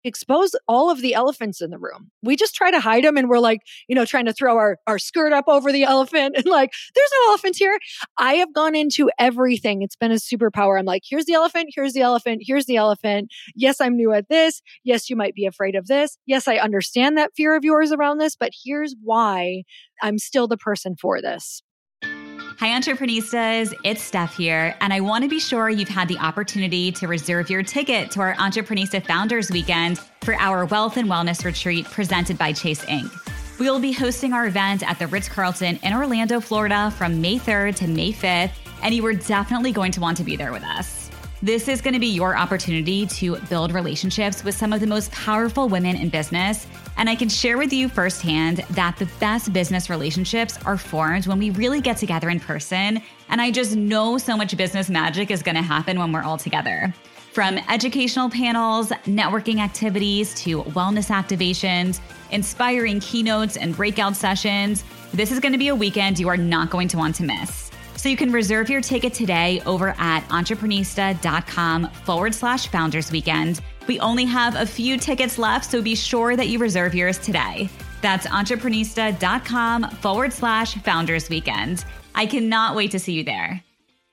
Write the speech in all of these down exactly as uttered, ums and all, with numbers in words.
expose all of the elephants in the room. We just try to hide them and we're like, you know, trying to throw our, our skirt up over the elephant and like, there's no elephant here. I have gone into everything. It's been a superpower. I'm like, here's the elephant, here's the elephant, here's the elephant. Yes, I'm new at this. Yes, you might be afraid of this. Yes, I understand that fear of yours around this, but here's why I'm still the person for this. Hi, Entrepreneuristas. It's Steph here, and I want to be sure you've had the opportunity to reserve your ticket to our Entrepreneurista Founders Weekend for our Wealth and Wellness Retreat presented by Chase Incorporated. We will be hosting our event at the Ritz-Carlton in Orlando, Florida from May third to May fifth, and you are definitely going to want to be there with us. This is going to be your opportunity to build relationships with some of the most powerful women in business. And I can share with you firsthand that the best business relationships are formed when we really get together in person. And I just know so much business magic is going to happen when we're all together. From educational panels, networking activities, to wellness activations, inspiring keynotes and breakout sessions, this is going to be a weekend you are not going to want to miss. So you can reserve your ticket today over at entrepreneurista.com forward slash founders weekend. We only have a few tickets left, so be sure that you reserve yours today. That's entrepreneurista.com forward slash founders weekend. I cannot wait to see you there.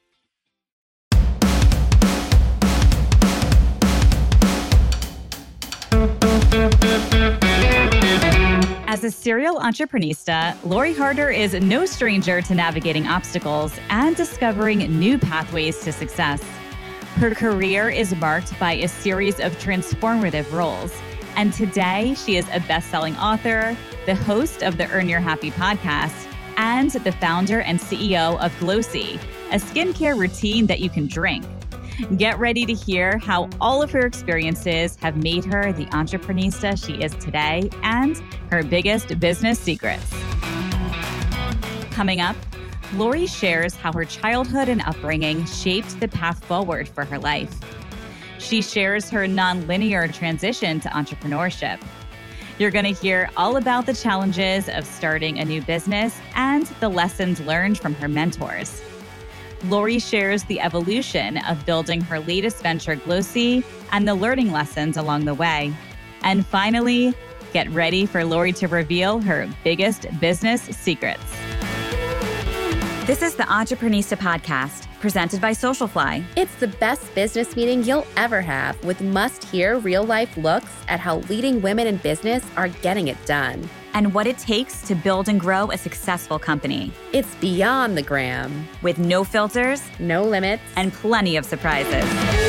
As a serial entrepreneurista, Lori Harder is no stranger to navigating obstacles and discovering new pathways to success. Her career is marked by a series of transformative roles, and today she is a best-selling author, the host of the Earn Your Happy podcast, and the founder and C E O of Glossy, a skincare routine that you can drink. Get ready to hear how all of her experiences have made her the entrepreneurista she is today and her biggest business secrets. Coming up, Lori shares how her childhood and upbringing shaped the path forward for her life. She shares her non-linear transition to entrepreneurship. You're going to hear all about the challenges of starting a new business and the lessons learned from her mentors. Lori shares the evolution of building her latest venture, Glossy, and the learning lessons along the way. And finally, get ready for Lori to reveal her biggest business secrets. This is the Entrepreneurista Podcast, presented by Socialfly. It's the best business meeting you'll ever have, with must-hear real-life looks at how leading women in business are getting it done. And what it takes to build and grow a successful company. It's beyond the gram. With no filters, no limits, and plenty of surprises.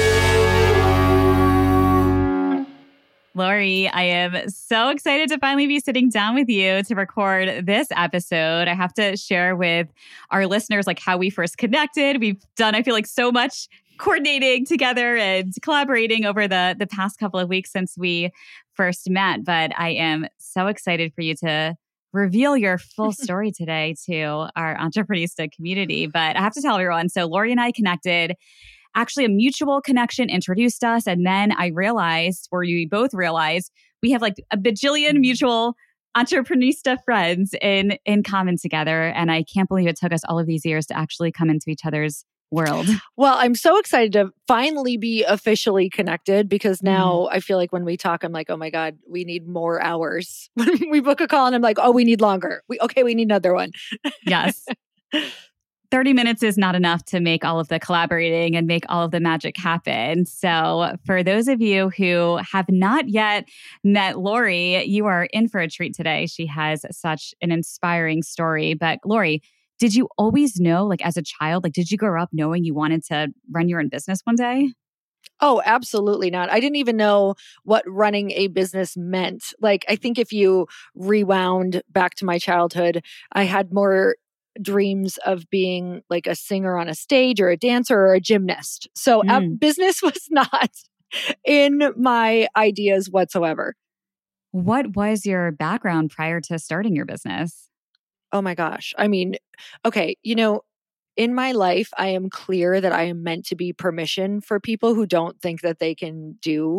Lori, I am so excited to finally be sitting down with you to record this episode. I have to share with our listeners like how we first connected. We've done, I feel like, so much coordinating together and collaborating over the, the past couple of weeks since we first met. But I am so excited for you to reveal your full story today to our Entrepreneurista community. But I have to tell everyone, so Lori and I connected. Actually, a mutual connection introduced us. And then I realized, or we both realized, we have like a bajillion mutual Entrepreneurista friends in, in common together. And I can't believe it took us all of these years to actually come into each other's world. Well, I'm so excited to finally be officially connected, because now mm. I feel like when we talk, I'm like, oh my God, we need more hours. When we book a call and I'm like, oh, we need longer. We Okay, we need another one. Yes. thirty minutes is not enough to make all of the collaborating and make all of the magic happen. So for those of you who have not yet met Lori, you are in for a treat today. She has such an inspiring story. But Lori, did you always know, like as a child, like did you grow up knowing you wanted to run your own business one day? Oh, absolutely not. I didn't even know what running a business meant. Like, I think if you rewound back to my childhood, I had more dreams of being like a singer on a stage or a dancer or a gymnast. So mm. uh, business was not in my ideas whatsoever. What was your background prior to starting your business? Oh my gosh. I mean, okay, you know, in my life, I am clear that I am meant to be permission for people who don't think that they can do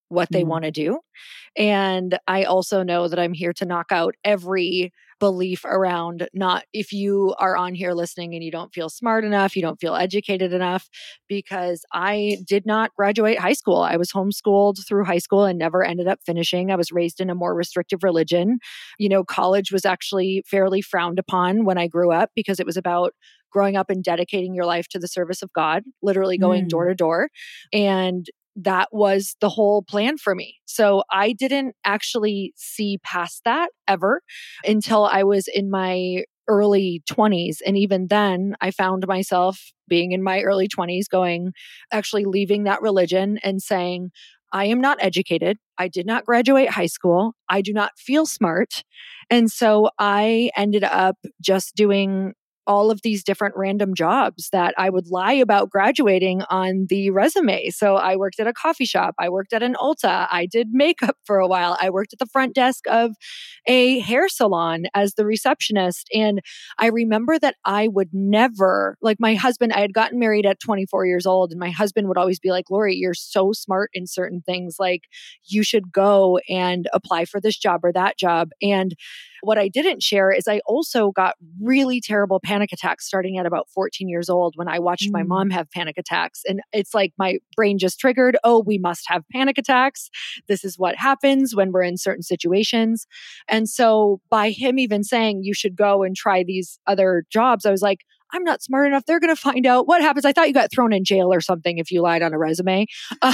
what they Mm. want to do. And I also know that I'm here to knock out every belief around not if you are on here listening and you don't feel smart enough, you don't feel educated enough, because I did not graduate high school. I was homeschooled through high school and never ended up finishing. I was raised in a more restrictive religion. You know, college was actually fairly frowned upon when I grew up because it was about growing up and dedicating your life to the service of God, literally going Mm. door to door. And that was the whole plan for me. So I didn't actually see past that ever until I was in my early twenties. And even then, I found myself being in my early twenties, going, actually leaving that religion and saying, I am not educated. I did not graduate high school. I do not feel smart. And so I ended up just doing all of these different random jobs that I would lie about graduating on the resume. So I worked at a coffee shop. I worked at an Ulta. I did makeup for a while. I worked at the front desk of a hair salon as the receptionist. And I remember that I would never, like my husband, I had gotten married at twenty-four years old, and my husband would always be like, Lori, you're so smart in certain things. Like you should go and apply for this job or that job. And what I didn't share is I also got really terrible panic attacks starting at about fourteen years old when I watched mm. my mom have panic attacks. And it's like my brain just triggered, oh, we must have panic attacks. This is what happens when we're in certain situations. And so by him even saying you should go and try these other jobs, I was like, I'm not smart enough. They're going to find out what happens. I thought you got thrown in jail or something if you lied on a resume. Um,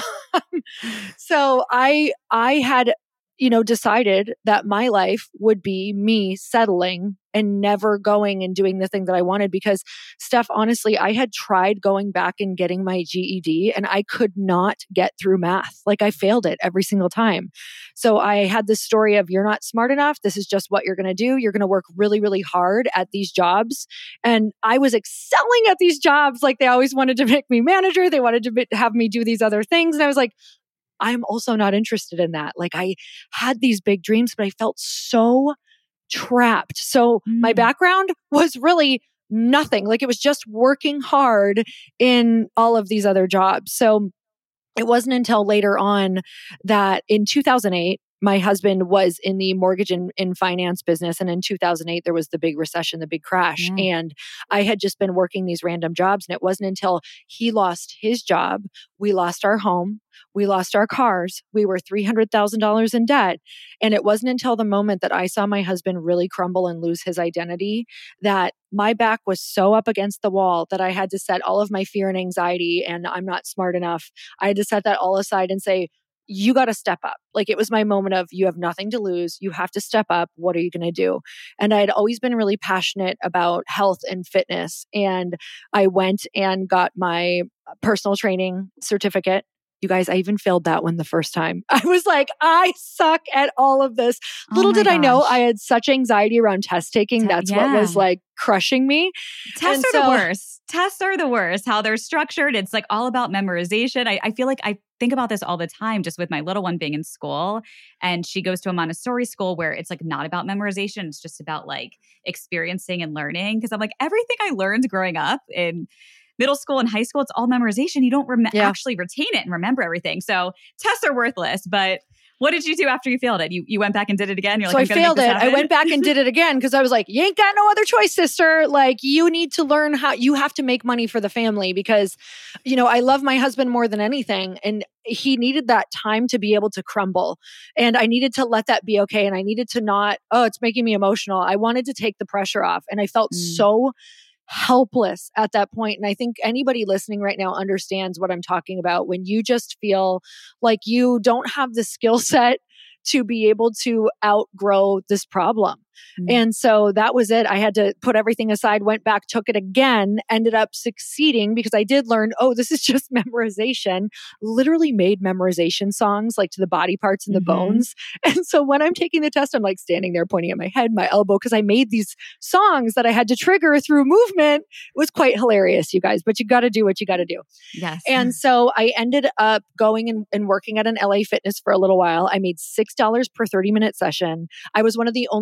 so I, I had you know, decided that my life would be me settling and never going and doing the thing that I wanted. Because Steph, honestly, I had tried going back and getting my G E D and I could not get through math. Like I failed it every single time. So I had this story of, you're not smart enough. This is just what you're going to do. You're going to work really, really hard at these jobs. And I was excelling at these jobs. Like they always wanted to make me manager. They wanted to have me do these other things. And I was like, I'm also not interested in that. Like I had these big dreams, but I felt so trapped. So mm. my background was really nothing. Like it was just working hard in all of these other jobs. So it wasn't until later on that in two thousand eight, my husband was in the mortgage and, and finance business. And in two thousand eight, there was the big recession, the big crash. Mm. And I had just been working these random jobs. And it wasn't until he lost his job, we lost our home, we lost our cars, we were three hundred thousand dollars in debt. And it wasn't until the moment that I saw my husband really crumble and lose his identity that my back was so up against the wall that I had to set all of my fear and anxiety and I'm not smart enough. I had to set that all aside and say, you got to step up. Like it was my moment of, you have nothing to lose. You have to step up. What are you going to do? And I had always been really passionate about health and fitness. And I went and got my personal training certificate. You guys, I even failed that one the first time. I was like, I suck at all of this. Little oh did gosh. I know I had such anxiety around test taking. Te- That's yeah. what was like crushing me. Tests and are so, the worst. Tests are the worst. How they're structured. It's like all about memorization. I, I feel like I think about this all the time, just with my little one being in school. And she goes to a Montessori school where it's like not about memorization. It's just about like experiencing and learning. Because I'm like, everything I learned growing up in middle school and high school, it's all memorization. You don't rem- yeah. actually retain it and remember everything. So tests are worthless. But what did you do after you failed it? You you went back and did it again? You're so like, I failed it. I went back and did it again because I was like, you ain't got no other choice, sister. Like you need to learn how, you have to make money for the family because, you know, I love my husband more than anything. And he needed that time to be able to crumble. And I needed to let that be okay. And I needed to not, oh, it's making me emotional. I wanted to take the pressure off. And I felt mm. so helpless at that point. And I think anybody listening right now understands what I'm talking about when you just feel like you don't have the skill set to be able to outgrow this problem. Mm. And so that was it. I had to put everything aside, went back, took it again, ended up succeeding because I did learn, oh, this is just memorization, literally made memorization songs like to the body parts and the mm-hmm. bones. And so when I'm taking the test, I'm like standing there pointing at my head, my elbow, because I made these songs that I had to trigger through movement. It was quite hilarious, you guys, but you got to do what you got to do. Yes. And so I ended up going and, and working at an L A Fitness for a little while. I made six dollars per thirty minute session. I was one of the only female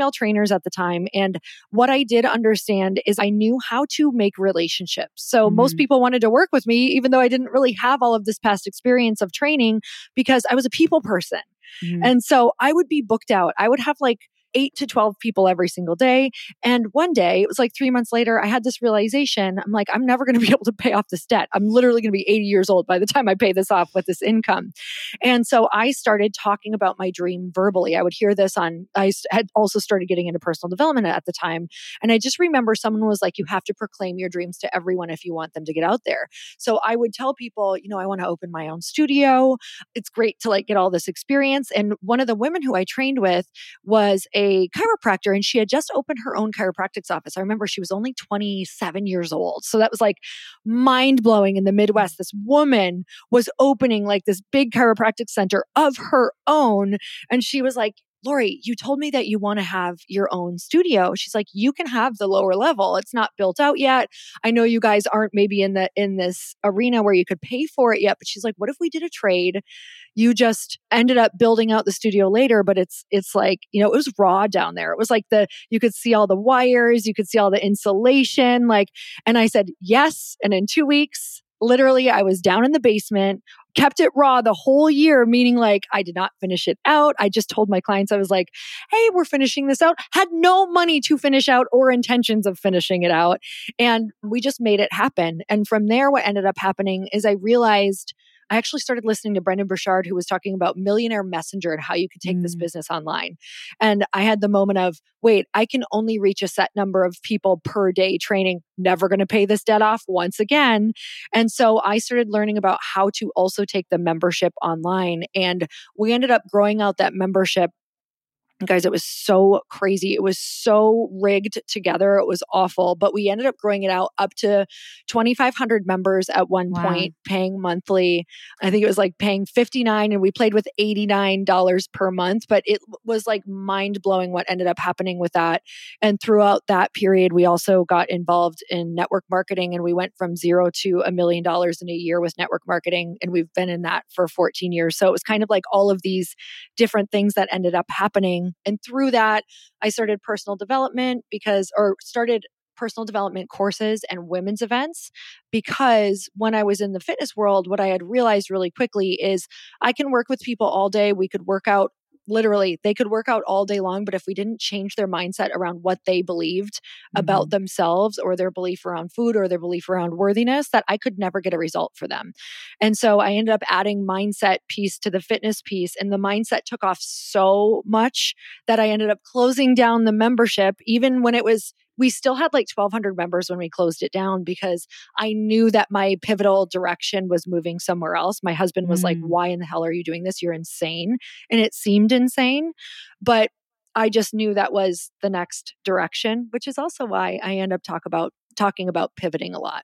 female trainers at the time. And what I did understand is I knew how to make relationships. So Mm-hmm. most people wanted to work with me, even though I didn't really have all of this past experience of training, because I was a people person. Mm-hmm. And so I would be booked out. I would have like eight to twelve people every single day. And one day, it was like three months later, I had this realization. I'm like, I'm never going to be able to pay off this debt. I'm literally going to be eighty years old by the time I pay this off with this income. And so I started talking about my dream verbally. I would hear this on, I had also started getting into personal development at the time. And I just remember someone was like, you have to proclaim your dreams to everyone if you want them to get out there. So I would tell people, you know, I want to open my own studio. It's great to like get all this experience. And one of the women who I trained with was a a chiropractor, and she had just opened her own chiropractic office. I remember she was only twenty-seven years old. So that was like mind blowing in the Midwest. This woman was opening like this big chiropractic center of her own. And she was like, Lori, you told me that you want to have your own studio. She's like, you can have the lower level. It's not built out yet. I know you guys aren't maybe in the in this arena where you could pay for it yet, but she's like, what if we did a trade? You just ended up building out the studio later, but it's it's like, you know, it was raw down there. It was like the you could see all the wires, you could see all the insulation, like, and I said, yes. And in two weeks, literally, I was down in the basement, kept it raw the whole year, meaning like I did not finish it out. I just told my clients, I was like, hey, we're finishing this out. Had no money to finish out or intentions of finishing it out. And we just made it happen. And from there, what ended up happening is I realized I actually started listening to Brendon Burchard, who was talking about Millionaire Messenger and how you could take mm. this business online. And I had the moment of, wait, I can only reach a set number of people per day training, never going to pay this debt off once again. And so I started learning about how to also take the membership online. And we ended up growing out that membership. Guys, it was so crazy. It was so rigged together. It was awful, but we ended up growing it out up to twenty-five hundred members at one wow. point, paying monthly. I think it was like paying fifty-nine and we played with eighty-nine dollars per month, but it was like mind blowing what ended up happening with that. And throughout that period, we also got involved in network marketing and we went from zero to a million dollars in a year with network marketing. And we've been in that for fourteen years. So it was kind of like all of these different things that ended up happening. And through that, I started personal development because, or started personal development courses and women's events, because when I was in the fitness world, what I had realized really quickly is I can work with people all day. We could work out, literally, they could work out all day long, but if we didn't change their mindset around what they believed mm-hmm. about themselves or their belief around food or their belief around worthiness, that I could never get a result for them. And so I ended up adding mindset piece to the fitness piece, and the mindset took off so much that I ended up closing down the membership, even when it was we still had like twelve hundred members when we closed it down, because I knew that my pivotal direction was moving somewhere else. My husband was mm. like, why in the hell are you doing this? You're insane. And it seemed insane, but I just knew that was the next direction, which is also why I end up talk about talking about pivoting a lot.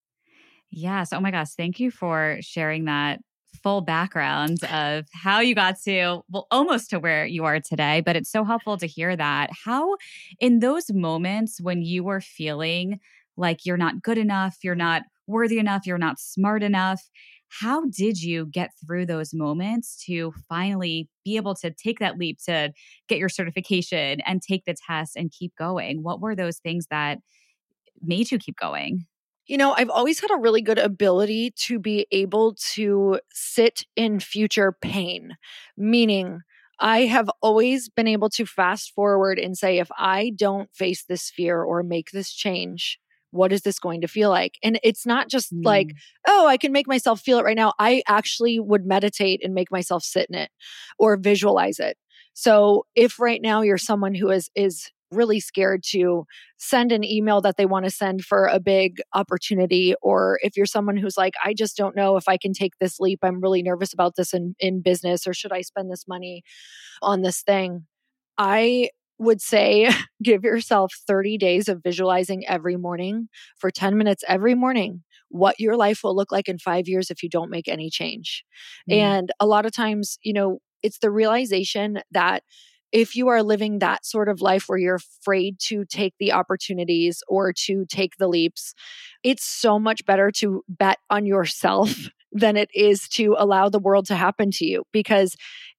Yes. Oh my gosh. Thank you for sharing that full background of how you got to, well, almost to where you are today, but it's so helpful to hear that. How, in those moments when you were feeling like you're not good enough, you're not worthy enough, you're not smart enough, how did you get through those moments to finally be able to take that leap to get your certification and take the test and keep going? What were those things that made you keep going? You know, I've always had a really good ability to be able to sit in future pain, meaning I have always been able to fast forward and say, if I don't face this fear or make this change, what is this going to feel like? And it's not just mm. like, oh, I can make myself feel it right now. I actually would meditate and make myself sit in it or visualize it. So if right now you're someone who is is really scared to send an email that they want to send for a big opportunity, or if you're someone who's like, I just don't know if I can take this leap, I'm really nervous about this in, in business, or should I spend this money on this thing? I would say give yourself thirty days of visualizing every morning for ten minutes every morning what your life will look like in five years if you don't make any change. Mm. And a lot of times, you know, it's the realization that if you are living that sort of life where you're afraid to take the opportunities or to take the leaps, it's so much better to bet on yourself than it is to allow the world to happen to you. Because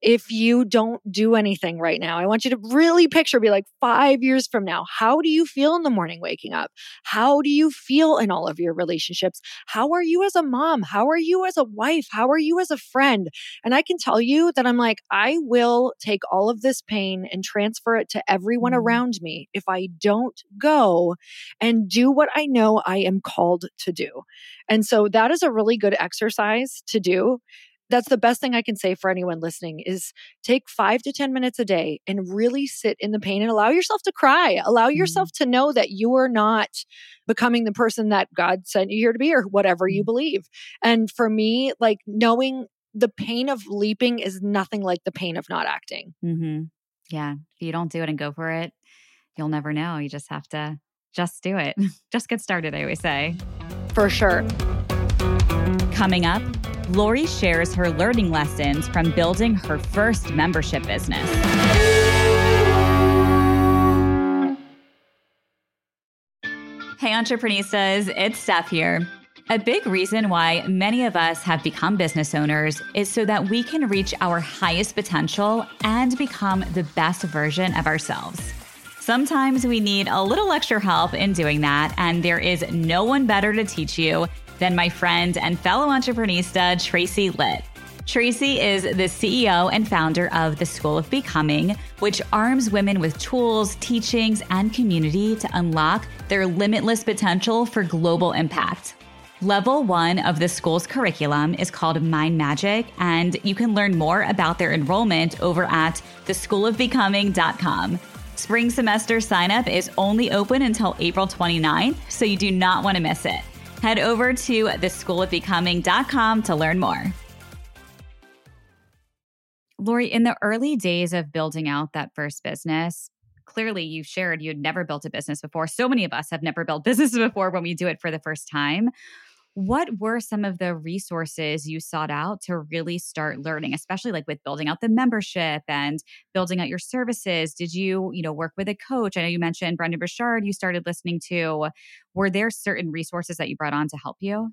if you don't do anything right now, I want you to really picture, be like five years from now, how do you feel in the morning waking up? How do you feel in all of your relationships? How are you as a mom? How are you as a wife? How are you as a friend? And I can tell you that I'm like, I will take all of this pain and transfer it to everyone Mm. around me if I don't go and do what I know I am called to do. And so that is a really good exercise to do. That's the best thing I can say for anyone listening is take five to ten minutes a day and really sit in the pain and allow yourself to cry. Allow yourself to know that you are not becoming the person that God sent you here to be or whatever you believe. And for me, like knowing the pain of leaping is nothing like the pain of not acting. Mm-hmm. Yeah. If you don't do it and go for it, you'll never know. You just have to just do it. Just get started, I always say. For sure. Coming up, Lori shares her learning lessons from building her first membership business. Hey, Entrepreneuristas, it's Steph here. A big reason why many of us have become business owners is so that we can reach our highest potential and become the best version of ourselves. Sometimes we need a little extra help in doing that, and there is no one better to teach you than my friend and fellow entrepreneurista, Tracy Litt. Tracy is the C E O and founder of The School of Becoming, which arms women with tools, teachings, and community to unlock their limitless potential for global impact. Level one of the school's curriculum is called Mind Magic, and you can learn more about their enrollment over at the school of becoming dot com. Spring semester sign-up is only open until April twenty-ninth, so you do not want to miss it. Head over to the school of becoming dot com to learn more. Lori, in the early days of building out that first business, clearly you shared you had never built a business before. So many of us have never built businesses before when we do it for the first time. What were some of the resources you sought out to really start learning, especially like with building out the membership and building out your services? Did you, you know, work with a coach? I know you mentioned Brendon Burchard you started listening to. Were there certain resources that you brought on to help you?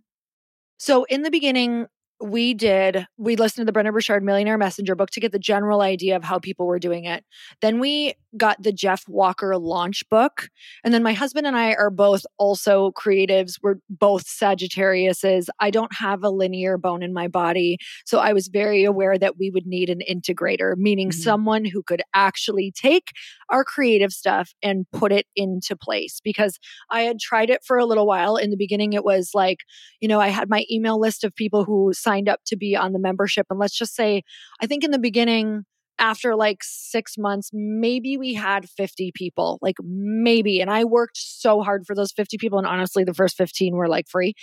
So in the beginning, we did, we listened to the Brendon Burchard Millionaire Messenger book to get the general idea of how people were doing it. Then we got the Jeff Walker launch book. And then my husband and I are both also creatives. We're both Sagittariuses. I don't have a linear bone in my body. So I was very aware that we would need an integrator, meaning mm-hmm. someone who could actually take our creative stuff and put it into place. Because I had tried it for a little while. In the beginning, it was like, you know, I had my email list of people who signed up to be on the membership. And let's just say, I think in the beginning, after like six months, maybe we had fifty people, like maybe. And I worked so hard for those fifty people. And honestly, the first fifteen were like free.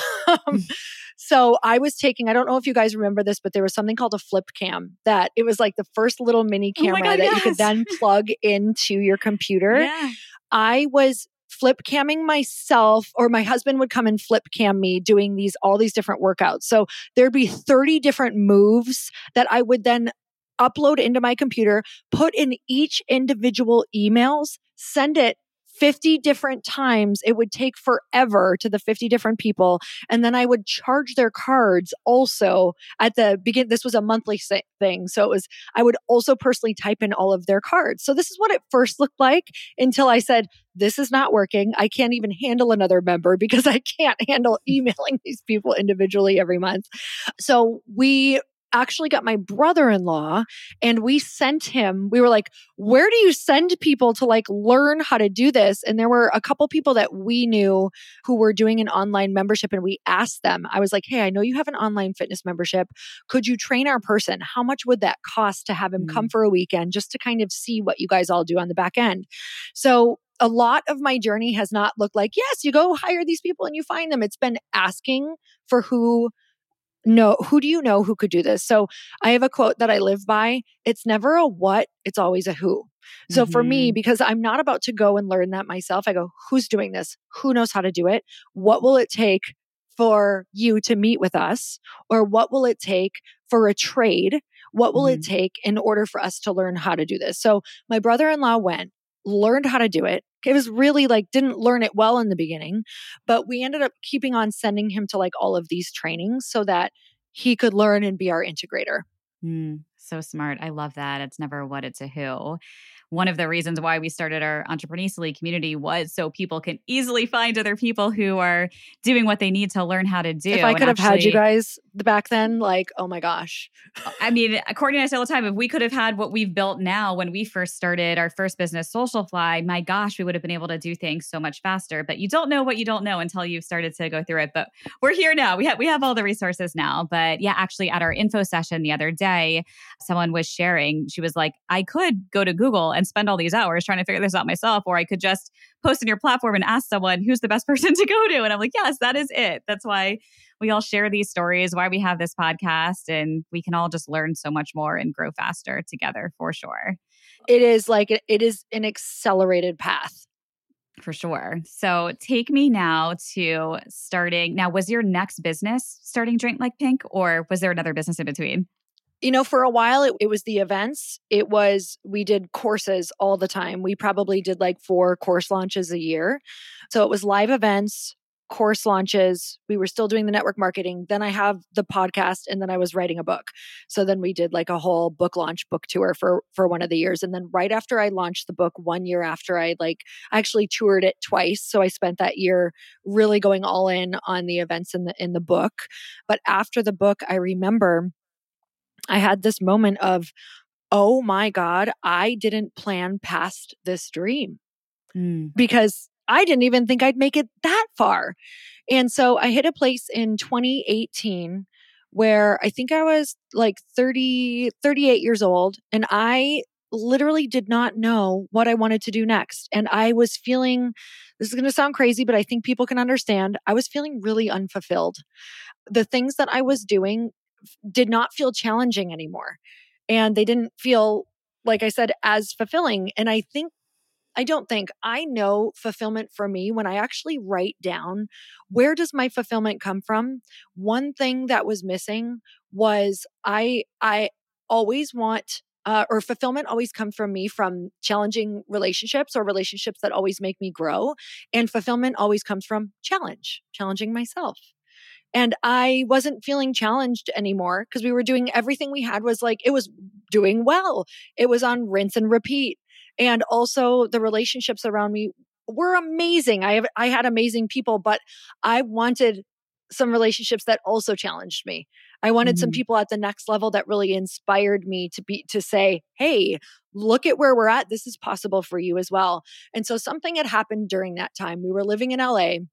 um, so I was taking, I don't know if you guys remember this, but there was something called a flip cam that it was like the first little mini camera oh God, that yes. you could then plug into your computer. Yeah. I was flip camming myself, or my husband would come and flip cam me doing these, all these different workouts. So there'd be thirty different moves that I would then upload into my computer, put in each individual emails, send it fifty different times. It would take forever to the fifty different people. And then I would charge their cards also at the beginning. This was a monthly thing. So it was, I would also personally type in all of their cards. So this is what it first looked like until I said, this is not working. I can't even handle another member because I can't handle emailing these people individually every month. So we actually got my brother-in-law and we sent him, we were like, where do you send people to like learn how to do this? And there were a couple people that we knew who were doing an online membership and we asked them, I was like, hey, I know you have an online fitness membership. Could you train our person? How much would that cost to have him mm-hmm. come for a weekend just to kind of see what you guys all do on the back end? So a lot of my journey has not looked like, yes, you go hire these people and you find them. It's been asking for who No, who do you know who could do this? So I have a quote that I live by. It's never a what, it's always a who. So mm-hmm. for me, because I'm not about to go and learn that myself, I go, who's doing this? Who knows how to do it? What will it take for you to meet with us? Or what will it take for a trade? What will mm-hmm. it take in order for us to learn how to do this? So my brother-in-law went, learned how to do it. It was really like, didn't learn it well in the beginning, but we ended up keeping on sending him to like all of these trainings so that he could learn and be our integrator. Mm, so smart. I love that. It's never what, it's a who. One of the reasons why we started our Entrepreneurs community was so people can easily find other people who are doing what they need to learn how to do. If I And could have had you actually, guys back then, like, oh my gosh. I mean, Courtney and I say all the time, if we could have had what we've built now when we first started our first business, Socialfly, my gosh, we would have been able to do things so much faster. But you don't know what you don't know until you've started to go through it. But we're here now. We have we have all the resources now. But yeah, actually at our info session the other day, someone was sharing, she was like, I could go to Google and spend all these hours trying to figure this out myself, or I could just post in your platform and ask someone who's the best person to go to. And I'm like, yes, that is it. That's why we all share these stories, why we have this podcast, and we can all just learn so much more and grow faster together for sure. It is like, it is an accelerated path. For sure. So take me now to starting. Now, was your next business starting Drink Like Pink, or was there another business in between? You know, for a while, it, it was the events. It was, we did courses all the time. We probably did like four course launches a year. So it was live events, course launches. We were still doing the network marketing. Then I have the podcast, and then I was writing a book. So then we did like a whole book launch, book tour for, for one of the years. And then right after I launched the book, one year after I like I actually toured it twice. So I spent that year really going all in on the events in the, in the book. But after the book, I remember I had this moment of, oh my God, I didn't plan past this dream Mm. because I didn't even think I'd make it that far. And so I hit a place in twenty eighteen where I think I was like thirty, thirty-eight years old, and I literally did not know what I wanted to do next. And I was feeling, this is going to sound crazy, but I think people can understand, I was feeling really unfulfilled. The things that I was doing did not feel challenging anymore. And they didn't feel, like I said, as fulfilling. And I think, I don't think, I know fulfillment for me when I actually write down, where does my fulfillment come from? One thing that was missing was I, I always want, uh, or fulfillment always comes from me from challenging relationships or relationships that always make me grow. And fulfillment always comes from challenge, challenging myself. And I wasn't feeling challenged anymore because we were doing everything we had was like, it was doing well. It was on rinse and repeat. And also the relationships around me were amazing. I have, I had amazing people, but I wanted some relationships that also challenged me. I wanted mm-hmm. some people at the next level that really inspired me to be, to say, hey, look at where we're at. This is possible for you as well. And so something had happened during that time. We were living in L A.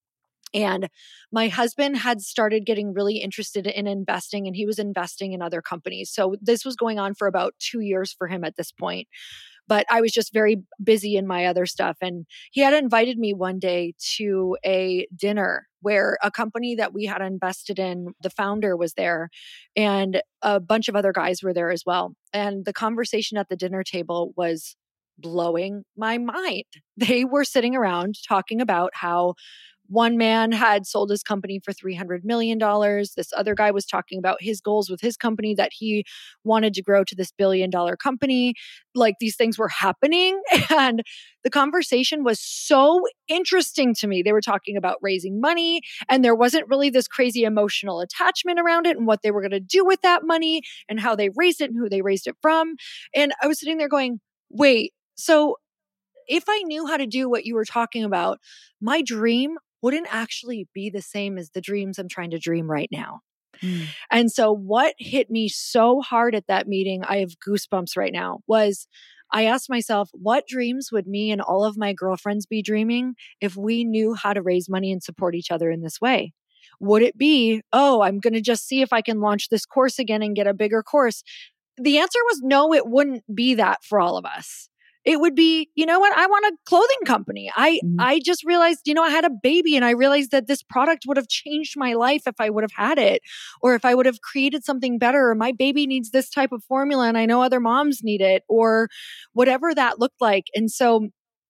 And my husband had started getting really interested in investing, and he was investing in other companies. So this was going on for about two years for him at this point. But I was just very busy in my other stuff. And he had invited me one day to a dinner where a company that we had invested in, the founder was there, and a bunch of other guys were there as well. And the conversation at the dinner table was blowing my mind. They were sitting around talking about how one man had sold his company for three hundred million dollars. This other guy was talking about his goals with his company, that he wanted to grow to this billion dollar company. Like, these things were happening. And the conversation was so interesting to me. They were talking about raising money, and there wasn't really this crazy emotional attachment around it and what they were going to do with that money and how they raised it and who they raised it from. And I was sitting there going, wait, so if I knew how to do what you were talking about, my dream wouldn't actually be the same as the dreams I'm trying to dream right now. Mm. And so what hit me so hard at that meeting, I have goosebumps right now, was I asked myself, what dreams would me and all of my girlfriends be dreaming if we knew how to raise money and support each other in this way? Would it be, oh, I'm going to just see if I can launch this course again and get a bigger course? The answer was no, it wouldn't be that for all of us. It would be, you know what? I want a clothing company. I, mm-hmm. I just realized, you know, I had a baby, and I realized that this product would have changed my life if I would have had it, or if I would have created something better, or my baby needs this type of formula and I know other moms need it, or whatever that looked like. And so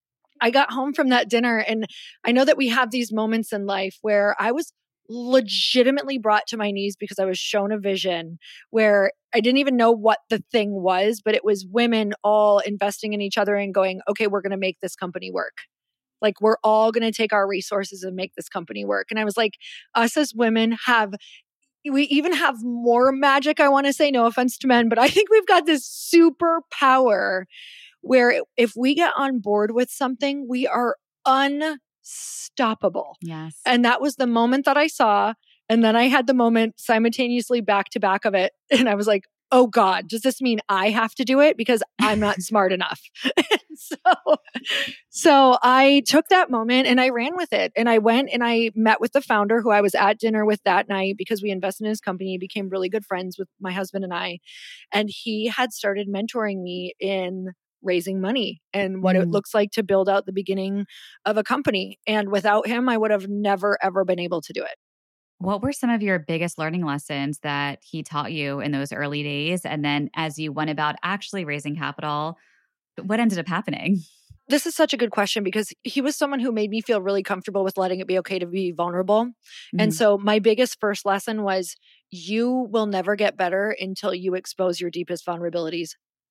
I got home from that dinner, and I know that we have these moments in life where I was legitimately brought to my knees because I was shown a vision where I didn't even know what the thing was, but it was women all investing in each other and going, okay, we're going to make this company work. Like, we're all going to take our resources and make this company work. And I was like, us as women have we even have more magic, I want to say, no offense to men, but I think we've got this super power where if we get on board with something, we are unstoppable. Yes. And that was the moment that I saw. And then I had the moment simultaneously back to back of it. And I was like, oh God, does this mean I have to do it? Because I'm not smart enough. so, so I took that moment and I ran with it. And I went and I met with the founder who I was at dinner with that night because we invested in his company, became really good friends with my husband and I. And he had started mentoring me in raising money and what mm. it looks like to build out the beginning of a company. And without him, I would have never, ever been able to do it. What were some of your biggest learning lessons that he taught you in those early days? And then as you went about actually raising capital, what ended up happening? This is such a good question because he was someone who made me feel really comfortable with letting it be okay to be vulnerable. Mm-hmm. And so my biggest first lesson was you will never get better until you expose your deepest vulnerabilities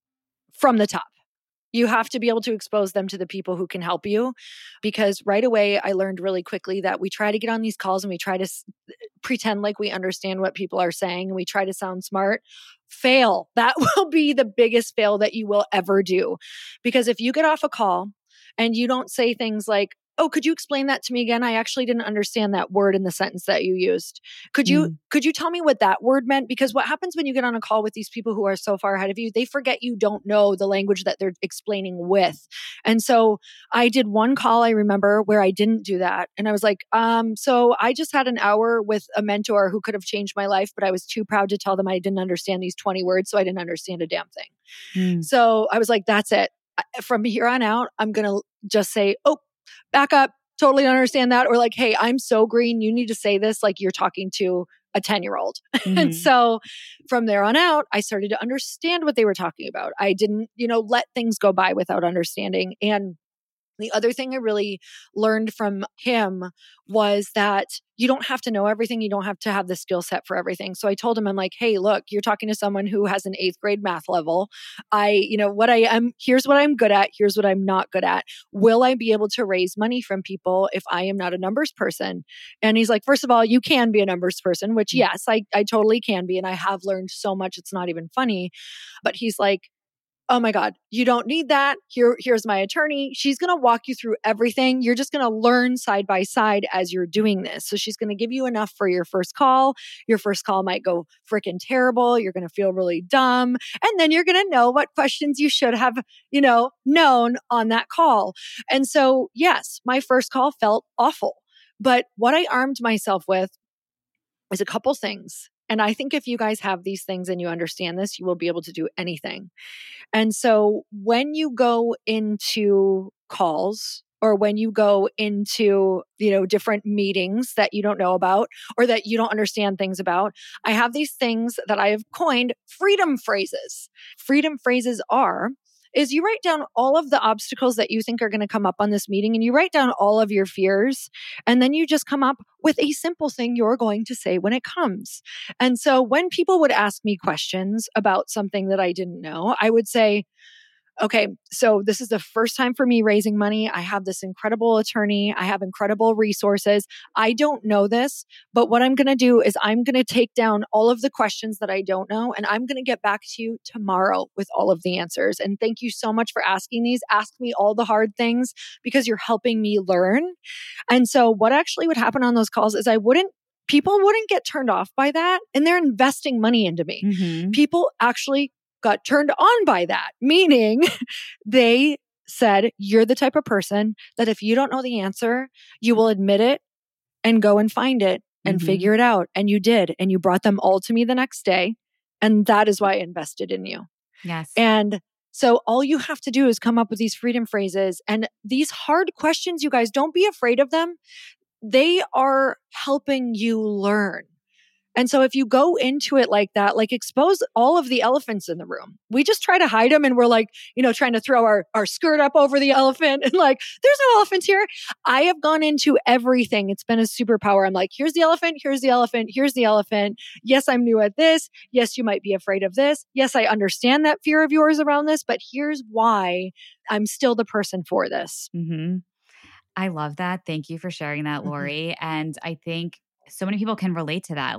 from the top. You have to be able to expose them to the people who can help you because right away I learned really quickly that we try to get on these calls and we try to s- pretend like we understand what people are saying and we try to sound smart. Fail. That will be the biggest fail that you will ever do. Because if you get off a call and you don't say things like, oh, could you explain that to me again? I actually didn't understand that word in the sentence that you used. Could you, mm. could you tell me what that word meant? Because what happens when you get on a call with these people who are so far ahead of you, they forget you don't know the language that they're explaining with. And so I did one call, I remember, where I didn't do that. And I was like, um, so I just had an hour with a mentor who could have changed my life, but I was too proud to tell them I didn't understand these twenty words. So I didn't understand a damn thing. Mm. So I was like, that's it. From here on out, I'm going to just say, oh, back up, totally understand that. Or like, hey, I'm so green. You need to say this like you're talking to a ten-year-old. Mm-hmm. And so from there on out, I started to understand what they were talking about. I didn't, you know, let things go by without understanding. And the other thing I really learned from him was that you don't have to know everything. You don't have to have the skill set for everything. So I told him, I'm like, hey, look, you're talking to someone who has an eighth grade math level. I, you know, what I am, here's what I'm good at. Here's what I'm not good at. Will I be able to raise money from people if I am not a numbers person? And he's like, first of all, you can be a numbers person, which yes, I, I totally can be. And I have learned so much. It's not even funny. But he's like, oh my God, you don't need that. Here, here's my attorney. She's going to walk you through everything. You're just going to learn side by side as you're doing this. So she's going to give you enough for your first call. Your first call might go freaking terrible. You're going to feel really dumb. And then you're going to know what questions you should have, you know, known on that call. And so, yes, my first call felt awful. But what I armed myself with is a couple things. And I think if you guys have these things and you understand this, you will be able to do anything. And so when you go into calls or when you go into, you know, different meetings that you don't know about or that you don't understand things about, I have these things that I have coined freedom phrases. Freedom phrases are is you write down all of the obstacles that you think are going to come up on this meeting and you write down all of your fears. And then you just come up with a simple thing you're going to say when it comes. And so when people would ask me questions about something that I didn't know, I would say, okay, so this is the first time for me raising money. I have this incredible attorney. I have incredible resources. I don't know this, but what I'm going to do is I'm going to take down all of the questions that I don't know, and I'm going to get back to you tomorrow with all of the answers. And thank you so much for asking these. Ask me all the hard things because you're helping me learn. And so what actually would happen on those calls is I wouldn't people wouldn't get turned off by that, and they're investing money into me. Mm-hmm. People actually got turned on by that, meaning they said, you're the type of person that if you don't know the answer, you will admit it and go and find it and mm-hmm. figure it out. And you did. And you brought them all to me the next day. And that is why I invested in you. Yes. And so all you have to do is come up with these freedom phrases and these hard questions, you guys, don't be afraid of them. They are helping you learn. And so if you go into it like that, like expose all of the elephants in the room. We just try to hide them and we're like, you know, trying to throw our, our skirt up over the elephant and like, there's no elephant here. I have gone into everything. It's been a superpower. I'm like, here's the elephant. Here's the elephant. Here's the elephant. Yes, I'm new at this. Yes, you might be afraid of this. Yes, I understand that fear of yours around this, but here's why I'm still the person for this. Mm-hmm. I love that. Thank you for sharing that, Lori. Mm-hmm. And I think so many people can relate to that. Like,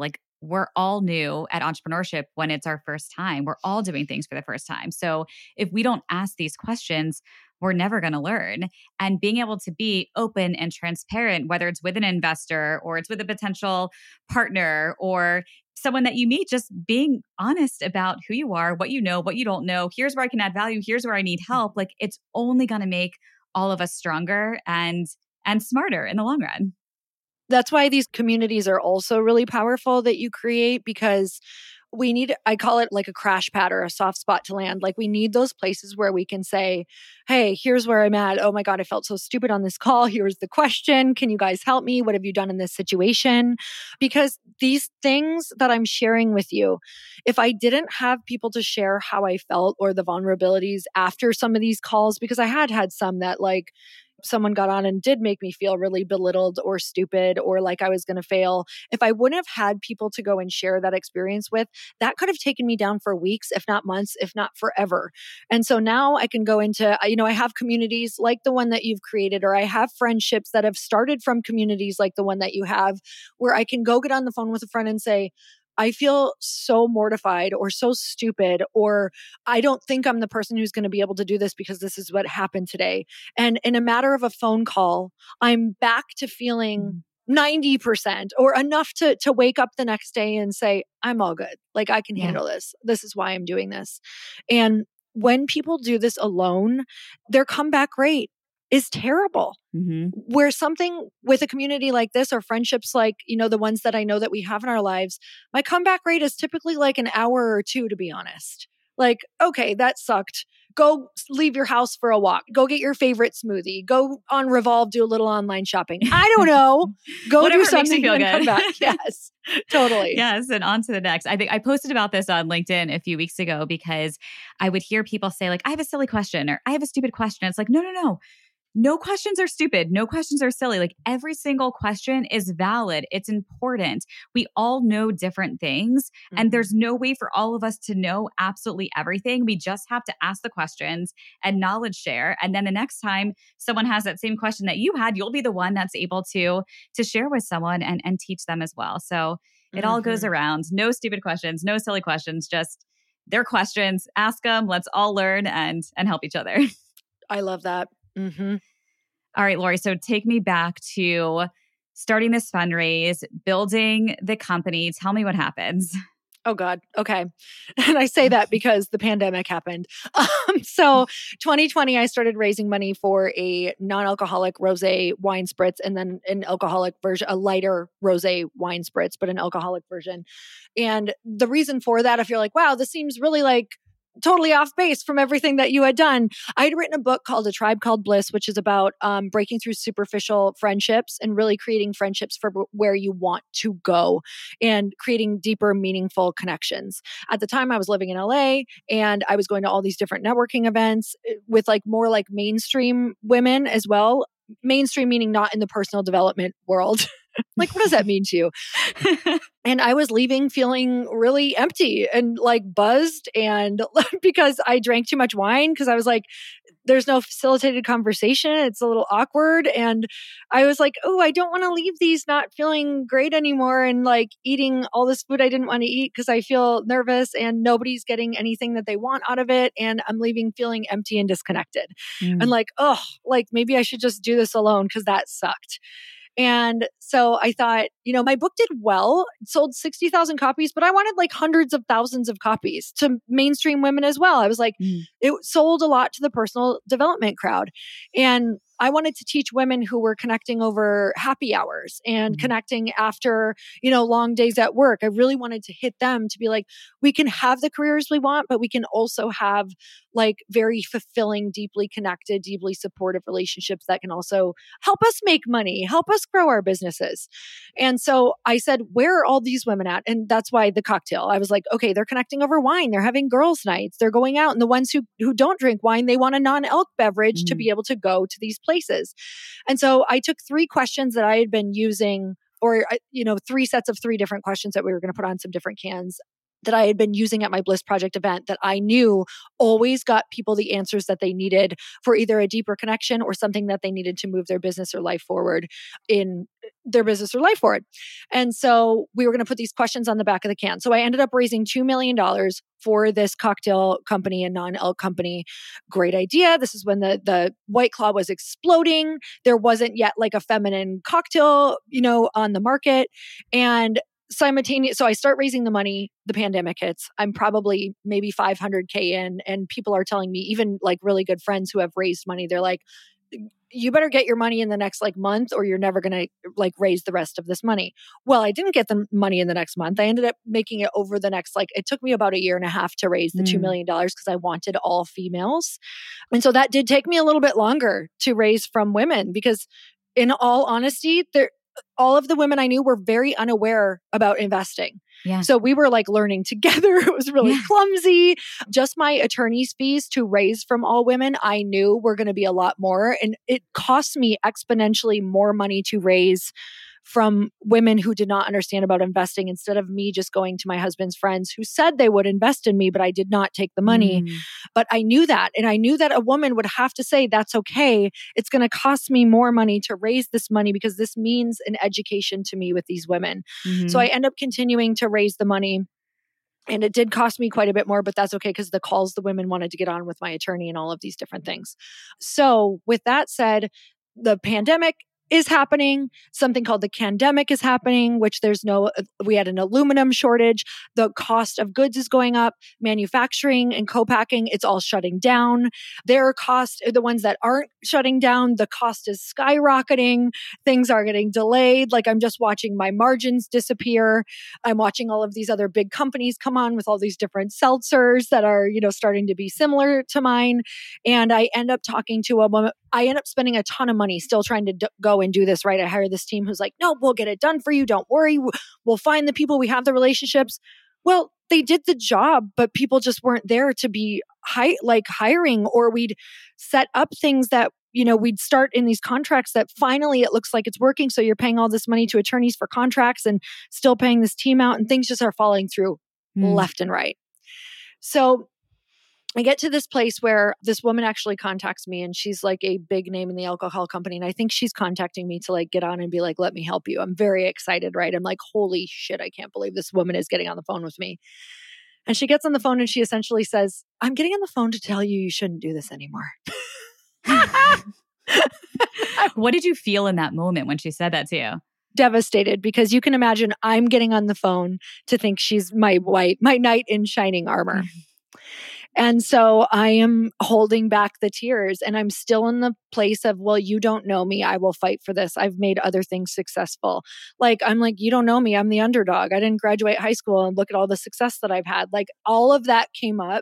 we're all new at entrepreneurship when it's our first time. We're all doing things for the first time. So if we don't ask these questions, we're never going to learn. And being able to be open and transparent, whether it's with an investor or it's with a potential partner or someone that you meet, just being honest about who you are, what you know, what you don't know. Here's where I can add value. Here's where I need help. Like, it's only going to make all of us stronger and and smarter in the long run. That's why these communities are also really powerful that you create, because we need, I call it like a crash pad or a soft spot to land. Like, we need those places where we can say, hey, here's where I'm at. Oh my God, I felt so stupid on this call. Here's the question. Can you guys help me? What have you done in this situation? Because these things that I'm sharing with you, if I didn't have people to share how I felt or the vulnerabilities after some of these calls, because I had had some that like, someone got on and did make me feel really belittled or stupid or like I was going to fail. If I wouldn't have had people to go and share that experience with, that could have taken me down for weeks, if not months, if not forever. And so now I can go into, you know, I have communities like the one that you've created, or I have friendships that have started from communities like the one that you have, where I can go get on the phone with a friend and say, I feel so mortified or so stupid, or I don't think I'm the person who's going to be able to do this because this is what happened today. And in a matter of a phone call, I'm back to feeling ninety percent or enough to, to wake up the next day and say, I'm all good. Like, I can Yeah. handle this. This is why I'm doing this. And when people do this alone, their comeback rate is terrible. Mm-hmm. Where something with a community like this, or friendships like, you know, the ones that I know that we have in our lives, my comeback rate is typically like an hour or two, to be honest. Like, okay, that sucked. Go leave your house for a walk. Go get your favorite smoothie. Go on Revolve, do a little online shopping. I don't know. Go Whatever do something makes you feel and good. come back. Yes, totally. Yes. And on to the next. I think I posted about this on LinkedIn a few weeks ago because I would hear people say like, I have a silly question or I have a stupid question. It's like, no, no, no. No questions are stupid. No questions are silly. Like, every single question is valid. It's important. We all know different things, mm-hmm. and there's no way for all of us to know absolutely everything. We just have to ask the questions and knowledge share. And then the next time someone has that same question that you had, you'll be the one that's able to to share with someone and, and teach them as well. So it mm-hmm. all goes around. No stupid questions, no silly questions, just they're questions. Ask them. Let's all learn and and help each other. I love that. Mm-hmm. All right, Lori. So take me back to starting this fundraise, building the company. Tell me what happens. Oh God. Okay. And I say that because the pandemic happened. Um, so twenty twenty, I started raising money for a non-alcoholic rosé wine spritz, and then an alcoholic version, a lighter rosé wine spritz, but an alcoholic version. And the reason for that, if you're like, wow, this seems really like totally off base from everything that you had done. I had written a book called A Tribe Called Bliss, which is about um, breaking through superficial friendships and really creating friendships for w- where you want to go and creating deeper, meaningful connections. At the time, I was living in L A and I was going to all these different networking events with like more like mainstream women as well. Mainstream meaning not in the personal development world. Like, what does that mean to you? And I was leaving feeling really empty and like buzzed, and because I drank too much wine, because I was like, there's no facilitated conversation. It's a little awkward. And I was like, oh, I don't want to leave these not feeling great anymore and like eating all this food I didn't want to eat because I feel nervous and nobody's getting anything that they want out of it. And I'm leaving feeling empty and disconnected. Mm. And like, oh, like maybe I should just do this alone because that sucked. And so I thought, you know, my book did well, it sold sixty thousand copies, but I wanted like hundreds of thousands of copies to mainstream women as well. I was like, mm. it sold a lot to the personal development crowd. And I wanted to teach women who were connecting over happy hours and mm-hmm. connecting after, you know, long days at work. I really wanted to hit them to be like, we can have the careers we want, but we can also have like very fulfilling, deeply connected, deeply supportive relationships that can also help us make money, help us grow our businesses. And so I said, where are all these women at? And that's why the cocktail. I was like, okay, they're connecting over wine. They're having girls' nights. They're going out. And the ones who, who don't drink wine, they want a non-alc beverage mm-hmm. to be able to go to these places. And so I took three questions that I had been using, or, you know, three sets of three different questions that we were going to put on some different cans that I had been using at my Bliss Project event that I knew always got people the answers that they needed for either a deeper connection or something that they needed to move their business or life forward in their business or life forward. And so we were going to put these questions on the back of the can. So I ended up raising two million dollars for this cocktail company and non-alc company. Great idea. This is when the, the White Claw was exploding. There wasn't yet like a feminine cocktail, you know, on the market. And simultaneous, so I start raising the money, the pandemic hits. I'm probably maybe five hundred K in, and people are telling me, even like really good friends who have raised money, they're like, you better get your money in the next like month or you're never going to like raise the rest of this money. Well, I didn't get the money in the next month. I ended up making it over the next, like it took me about a year and a half to raise the mm. two million dollars because I wanted all females. And so that did take me a little bit longer to raise from women because in all honesty, there, all of the women I knew were very unaware about investing. Yeah. So we were like learning together. It was really yeah. clumsy. Just my attorney's fees to raise from all women, I knew were going to be a lot more. And it cost me exponentially more money to raise from women who did not understand about investing instead of me just going to my husband's friends who said they would invest in me, but I did not take the money. Mm. But I knew that. And I knew that a woman would have to say, that's okay. It's going to cost me more money to raise this money because this means an education to me with these women. Mm-hmm. So I end up continuing to raise the money. And it did cost me quite a bit more, but that's okay because the calls the women wanted to get on with my attorney and all of these different things. So with that said, the pandemic is happening. Something called the pandemic is happening, which there's no, we had an aluminum shortage. The cost of goods is going up. Manufacturing and co-packing, it's all shutting down. Their cost, the ones that aren't shutting down, the cost is skyrocketing. Things are getting delayed. Like I'm just watching my margins disappear. I'm watching all of these other big companies come on with all these different seltzers that are, you know, starting to be similar to mine. And I end up talking to a woman. I end up spending a ton of money still trying to d- go and do this, right? I hire this team who's like, no, we'll get it done for you. Don't worry. We'll find the people. We have the relationships. Well, they did the job, but people just weren't there to be hi- like hiring, or we'd set up things that, you know, we'd start in these contracts that finally it looks like it's working. So you're paying all this money to attorneys for contracts and still paying this team out, and things just are falling through mm. left and right. So I get to this place where this woman actually contacts me, and she's like a big name in the alcohol company. And I think she's contacting me to like get on and be like, let me help you. I'm very excited, right? I'm like, holy shit, I can't believe this woman is getting on the phone with me. And she gets on the phone and she essentially says, I'm getting on the phone to tell you you shouldn't do this anymore. What did you feel in that moment when she said that to you? Devastated, because you can imagine I'm getting on the phone to think she's my white, my knight in shining armor. And so I am holding back the tears, and I'm still in the place of, well, you don't know me. I will fight for this. I've made other things successful. Like, I'm like, you don't know me. I'm the underdog. I didn't graduate high school, and look at all the success that I've had. Like, all of that came up,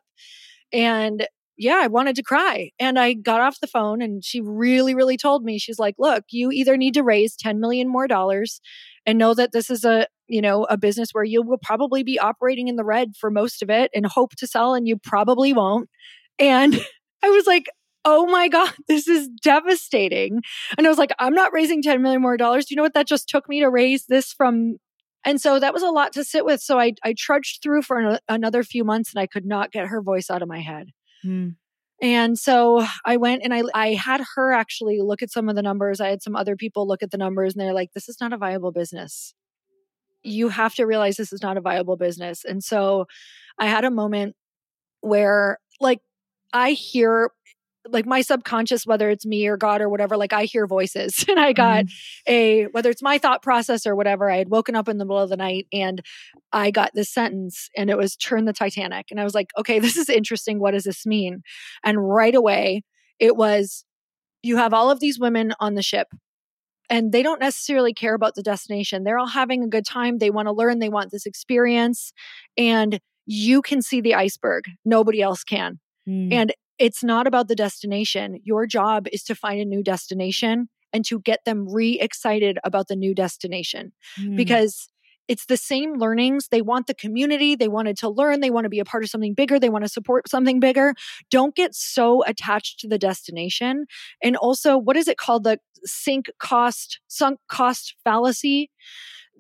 and yeah, I wanted to cry. And I got off the phone, and she really, really told me, she's like, look, you either need to raise ten million more dollars and know that this is a, you know, a business where you will probably be operating in the red for most of it and hope to sell, and you probably won't. And I was like, oh my God, this is devastating. And I was like, I'm not raising ten million more dollars. Do you know what that just took me to raise this from? And so that was a lot to sit with. So I, I trudged through for an, another few months, and I could not get her voice out of my head. Hmm. And so I went and I, I had her actually look at some of the numbers. I had some other people look at the numbers, and they're like, this is not a viable business. You have to realize this is not a viable business. And so I had a moment where like I hear like my subconscious, whether it's me or God or whatever, like I hear voices, and I got mm-hmm. a, whether it's my thought process or whatever, I had woken up in the middle of the night and I got this sentence, and it was turn the Titanic. And I was like, okay, this is interesting. What does this mean? And right away it was, you have all of these women on the ship, and they don't necessarily care about the destination. They're all having a good time. They want to learn. They want this experience, and you can see the iceberg. Nobody else can. Mm. And it's not about the destination. Your job is to find a new destination and to get them re-excited about the new destination, mm. because it's the same learnings. They want the community. They wanted to learn. They want to be a part of something bigger. They want to support something bigger. Don't get so attached to the destination. And also, what is it called? The sink cost, sunk cost fallacy.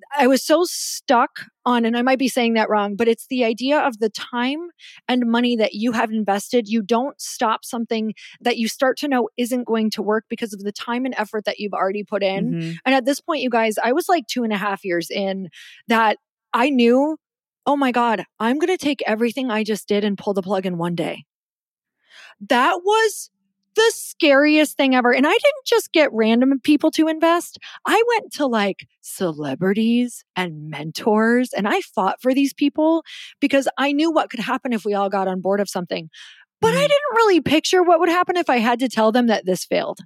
I was so stuck on, and I might be saying that wrong, but it's the idea of the time and money that you have invested. You don't stop something that you start to know isn't going to work because of the time and effort that you've already put in. Mm-hmm. And at this point, you guys, I was like two and a half years in that I knew, oh my God, I'm going to take everything I just did and pull the plug in one day. That was the scariest thing ever. And I didn't just get random people to invest. I went to like celebrities and mentors, and I fought for these people because I knew what could happen if we all got on board of something. But mm. I didn't really picture what would happen if I had to tell them that this failed.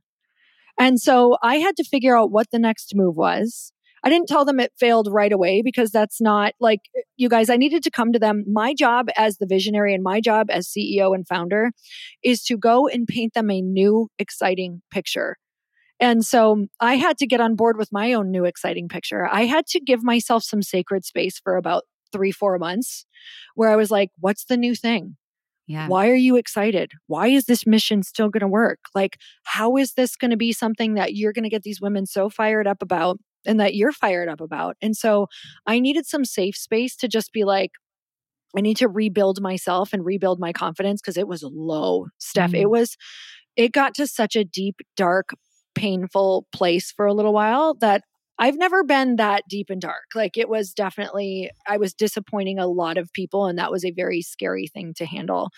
And so I had to figure out what the next move was. I didn't tell them it failed right away because that's not like, you guys, I needed to come to them. My job as the visionary and my job as C E O and founder is to go and paint them a new, exciting picture. And so I had to get on board with my own new, exciting picture. I had to give myself some sacred space for about three, four months where I was like, what's the new thing? Yeah. Why are you excited? Why is this mission still going to work? Like, how is this going to be something that you're going to get these women so fired up about? And that you're fired up about. And so I needed some safe space to just be like, I need to rebuild myself and rebuild my confidence because it was low, Steph. Mm. It was, it got to such a deep, dark, painful place for a little while that I've never been that deep and dark. Like it was definitely, I was disappointing a lot of people and that was a very scary thing to handle.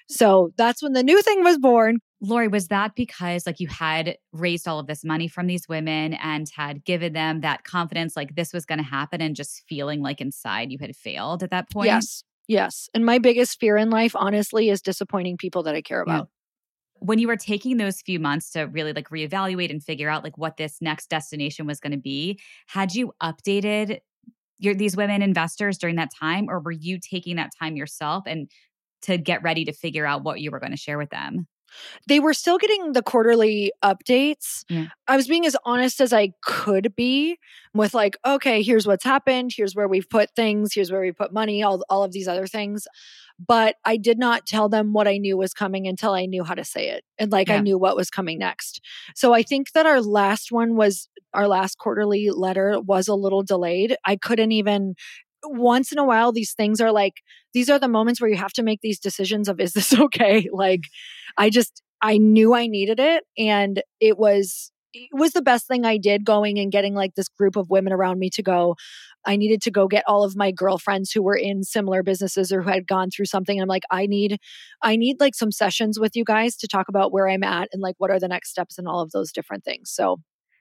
So that's when the new thing was born. Lori, was that because like you had raised all of this money from these women and had given them that confidence, like this was going to happen and just feeling like inside you had failed at that point? Yes. Yes. And my biggest fear in life, honestly, is disappointing people that I care about. Yeah. When you were taking those few months to really like reevaluate and figure out like what this next destination was going to be, had you updated your these women investors during that time, or were you taking that time yourself and to get ready to figure out what you were going to share with them? They were still getting the quarterly updates. Yeah. I was being as honest as I could be with like, okay, here's what's happened. Here's where we've put things. Here's where we put money, all, all of these other things. But I did not tell them what I knew was coming until I knew how to say it. And like, yeah. I knew what was coming next. So I think that our last one was, our last quarterly letter was a little delayed. I couldn't even... Once in a while, these things are like, these are the moments where you have to make these decisions of, is this okay? Like, I just, I knew I needed it. And it was, it was the best thing I did, going and getting like this group of women around me to go. I needed to go get all of my girlfriends who were in similar businesses or who had gone through something. And I'm like, I need, I need like some sessions with you guys to talk about where I'm at and like, what are the next steps and all of those different things. So,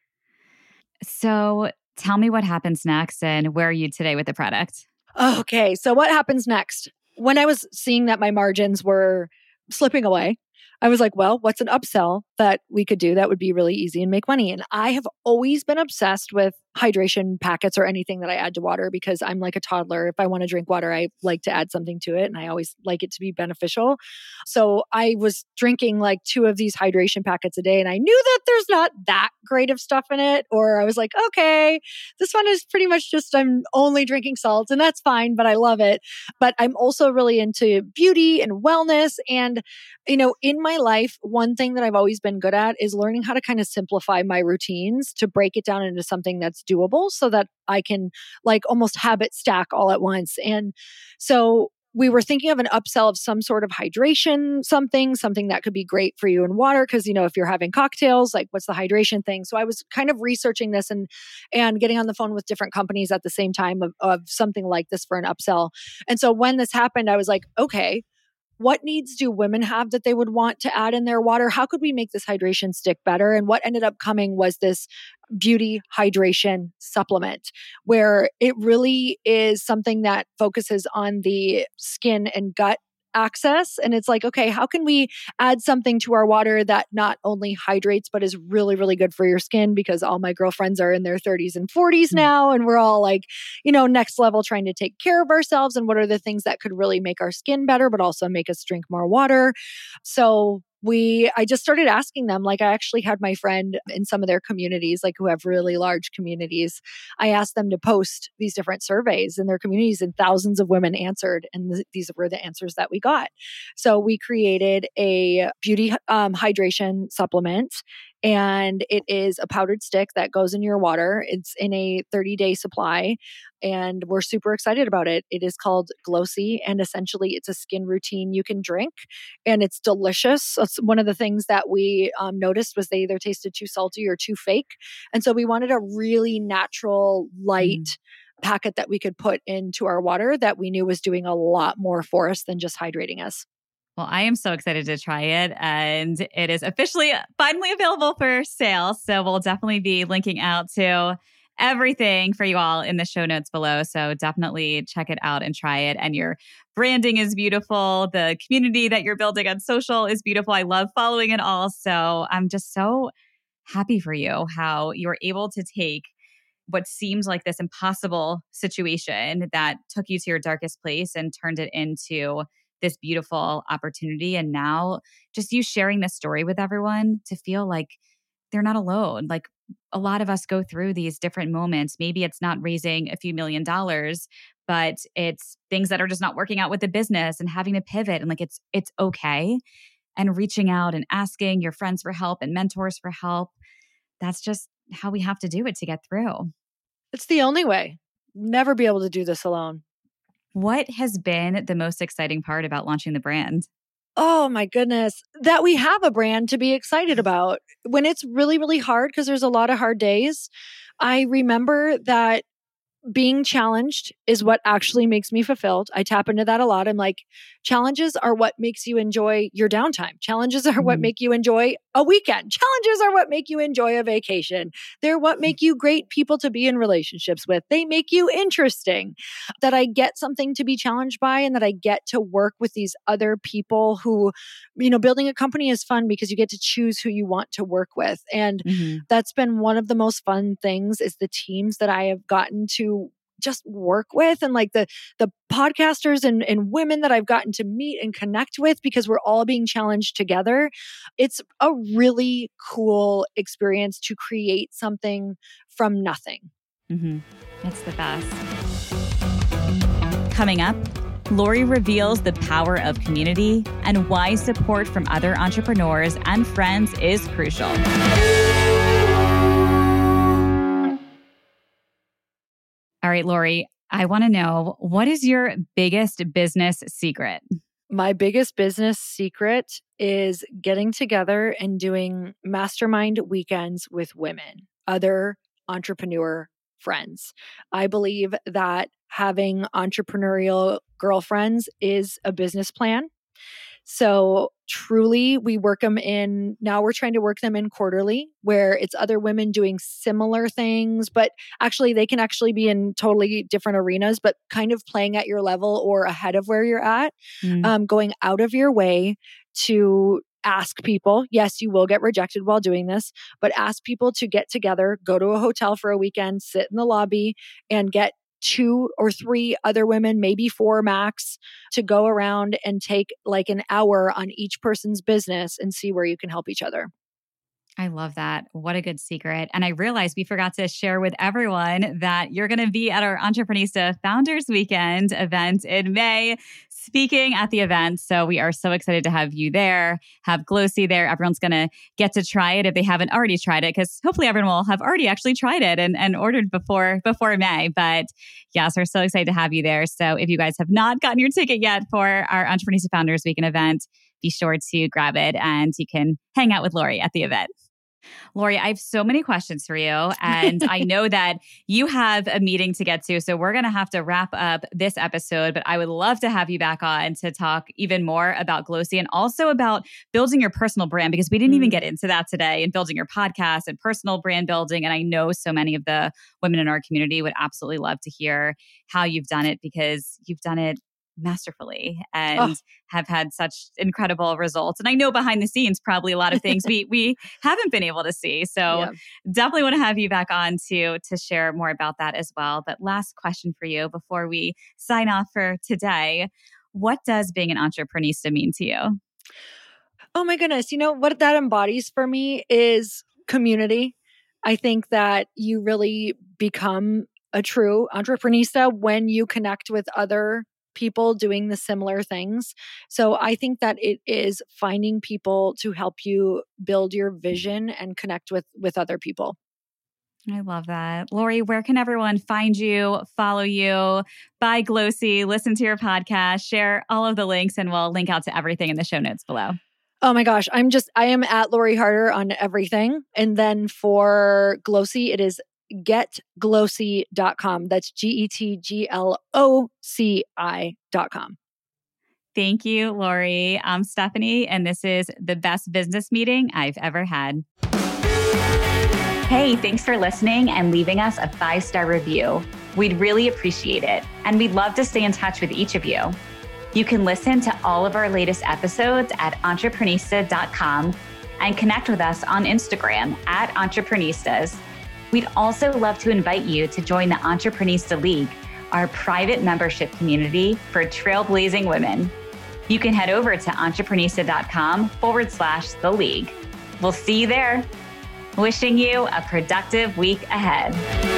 so tell me what happens next and where are you today with the product? Okay. So what happens next? When I was seeing that my margins were slipping away, I was like, well, what's an upsell that we could do that would be really easy and make money? And I have always been obsessed with hydration packets or anything that I add to water because I'm like a toddler. If I want to drink water, I like to add something to it and I always like it to be beneficial. So I was drinking like two of these hydration packets a day and I knew that there's not that great of stuff in it. Or I was like, okay, this one is pretty much just I'm only drinking salt and that's fine, but I love it. But I'm also really into beauty and wellness. And, you know, in my life, one thing that I've always been good at is learning how to kind of simplify my routines to break it down into something that's doable so that I can like almost habit stack all at once. And so we were thinking of an upsell of some sort of hydration, something, something that could be great for you in water. Cause you know, if you're having cocktails, like what's the hydration thing? So I was kind of researching this and, and getting on the phone with different companies at the same time of, of something like this for an upsell. And so when this happened, I was like, okay, what needs do women have that they would want to add in their water? How could we make this hydration stick better? And what ended up coming was this beauty hydration supplement, where it really is something that focuses on the skin and gut access. And it's like, okay, how can we add something to our water that not only hydrates, but is really, really good for your skin? Because all my girlfriends are in their thirties and forties now. And we're all like, you know, next level trying to take care of ourselves. And what are the things that could really make our skin better, but also make us drink more water? So we, I just started asking them, like I actually had my friend in some of their communities, like who have really large communities. I asked them to post these different surveys in their communities and thousands of women answered. And th- these were the answers that we got. So we created a beauty um, hydration supplement. And it is a powdered stick that goes in your water. It's in a thirty day supply, and we're super excited about it. It is called Glossy, and essentially it's a skin routine you can drink, and it's delicious. That's one of the things that we um, noticed was they either tasted too salty or too fake. And so we wanted a really natural, light mm. packet that we could put into our water that we knew was doing a lot more for us than just hydrating us. Well, I am so excited to try it, and it is officially finally available for sale. So we'll definitely be linking out to everything for you all in the show notes below. So definitely check it out and try it. And your branding is beautiful. The community that you're building on social is beautiful. I love following it all. So I'm just so happy for you how you're able to take what seems like this impossible situation that took you to your darkest place and turned it into this beautiful opportunity. And now just you sharing this story with everyone to feel like they're not alone. Like a lot of us go through these different moments. Maybe it's not raising a few million dollars, but it's things that are just not working out with the business and having to pivot. And like, it's, it's okay. And reaching out and asking your friends for help and mentors for help. That's just how we have to do it to get through. It's the only way. Never be able to do this alone. What has been the most exciting part about launching the brand? Oh my goodness, that we have a brand to be excited about. When it's really, really hard, because there's a lot of hard days, I remember that being challenged is what actually makes me fulfilled. I tap into that a lot. I'm like, challenges are what makes you enjoy your downtime. Challenges are mm-hmm. what make you enjoy a weekend. Challenges are what make you enjoy a vacation. They're what make you great people to be in relationships with. They make you interesting. That I get something to be challenged by, and that I get to work with these other people who, you know, building a company is fun because you get to choose who you want to work with. And mm-hmm. that's been one of the most fun things is the teams that I have gotten to just work with, and like the the podcasters and, and women that I've gotten to meet and connect with, because we're all being challenged together. It's a really cool experience to create something from nothing. Mm-hmm. It's the best. Coming up, Lori reveals the power of community and why support from other entrepreneurs and friends is crucial. All right, Lori, I want to know, what is your biggest business secret? My biggest business secret is getting together and doing mastermind weekends with women, other entrepreneur friends. I believe that having entrepreneurial girlfriends is a business plan. So truly, we work them in, now we're trying to work them in quarterly, where it's other women doing similar things, but actually they can actually be in totally different arenas, but kind of playing at your level or ahead of where you're at, mm. um, going out of your way to ask people. Yes, you will get rejected while doing this, but ask people to get together, go to a hotel for a weekend, sit in the lobby, and get two or three other women, maybe four max, to go around and take like an hour on each person's business and see where you can help each other. I love that. What a good secret. And I realized we forgot to share with everyone that you're going to be at our Entreprenista Founders Weekend event in May, speaking at the event. So we are so excited to have you there, have Glossy there. Everyone's going to get to try it if they haven't already tried it, because hopefully everyone will have already actually tried it and, and ordered before, before May. But yes, we're so excited to have you there. So if you guys have not gotten your ticket yet for our Entreprenista Founders Weekend event, be sure to grab it and you can hang out with Lori at the event. Lori, I have so many questions for you, and I know that you have a meeting to get to, so we're going to have to wrap up this episode, but I would love to have you back on to talk even more about Glossy and also about building your personal brand, because we didn't mm. even get into that today, and building your podcast and personal brand building. And I know so many of the women in our community would absolutely love to hear how you've done it, because you've done it masterfully and oh. have had such incredible results. And I know behind the scenes, probably a lot of things we we haven't been able to see. So yeah. definitely want to have you back on to, to share more about that as well. But last question for you before we sign off for today. What does being an entreprenista mean to you? Oh my goodness. You know, what that embodies for me is community. I think that you really become a true entreprenista when you connect with other people doing the similar things. So I think that it is finding people to help you build your vision and connect with with other people. I love that. Lori, where can everyone find you, follow you, buy Glossy, listen to your podcast, share all of the links, and we'll link out to everything in the show notes below. Oh my gosh. I'm just, I am at Lori Harder on everything. And then for Glossy, it is get glossy dot com. That's G E T G L O C I dot com. Thank you, Lori. I'm Stephanie, and this is the best business meeting I've ever had. Hey, thanks for listening and leaving us a five-star review. We'd really appreciate it, and we'd love to stay in touch with each of you. You can listen to all of our latest episodes at entreprenista dot com and connect with us on Instagram at Entreprenistas. We'd also love to invite you to join the Entreprenista League, our private membership community for trailblazing women. You can head over to entreprenista dot com forward slash the league. We'll see you there. Wishing you a productive week ahead.